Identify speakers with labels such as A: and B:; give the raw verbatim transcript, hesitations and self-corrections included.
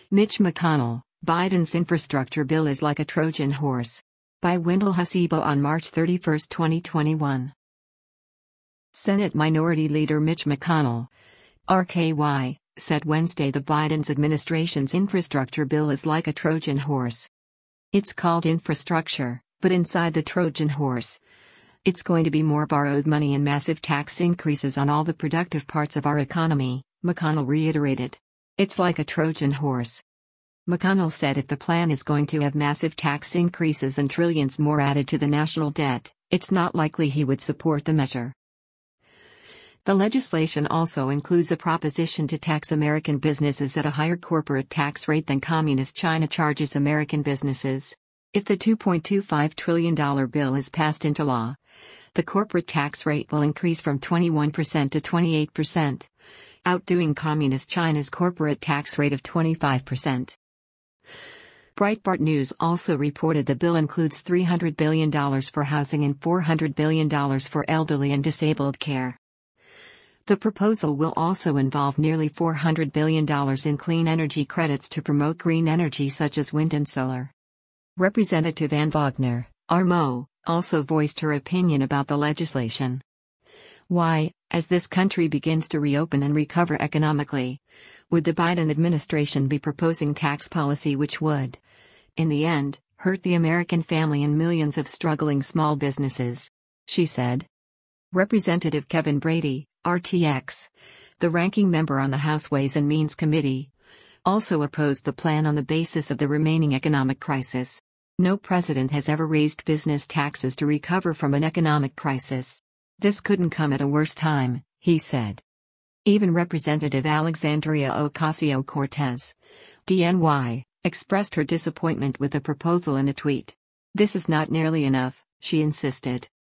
A: Mitch McConnell, Biden's infrastructure bill is like a Trojan horse. By Wendell Hasibo on March thirty-first, twenty twenty-one. Senate Minority Leader Mitch McConnell, R K Y, said Wednesday the Biden's administration's infrastructure bill is like a Trojan horse. It's called infrastructure, but inside the Trojan horse, it's going to be more borrowed money and massive tax increases on all the productive parts of our economy, McConnell reiterated. It's like a Trojan horse. McConnell said if the plan is going to have massive tax increases and trillions more added to the national debt, it's not likely he would support the measure. The legislation also includes a proposition to tax American businesses at a higher corporate tax rate than Communist China charges American businesses. If the two point two five trillion dollars bill is passed into law, the corporate tax rate will increase from twenty-one percent to twenty-eight percent, outdoing Communist China's corporate tax rate of twenty-five percent. Breitbart News also reported the bill includes three hundred billion dollars for housing and four hundred billion dollars for elderly and disabled care. The proposal will also involve nearly four hundred billion dollars in clean energy credits to promote green energy such as wind and solar. Representative Ann Wagner, R M O, also voiced her opinion about the legislation. Why, as this country begins to reopen and recover economically, would the Biden administration be proposing tax policy which would, in the end, hurt the American family and millions of struggling small businesses? She said. Representative Kevin Brady, R T X, the ranking member on the House Ways and Means Committee, also opposed the plan on the basis of the remaining economic crisis. No president has ever raised business taxes to recover from an economic crisis. This couldn't come at a worse time, he said. Even Representative Alexandria Ocasio-Cortez, D N Y, expressed her disappointment with the proposal in a tweet. This is not nearly enough, she insisted.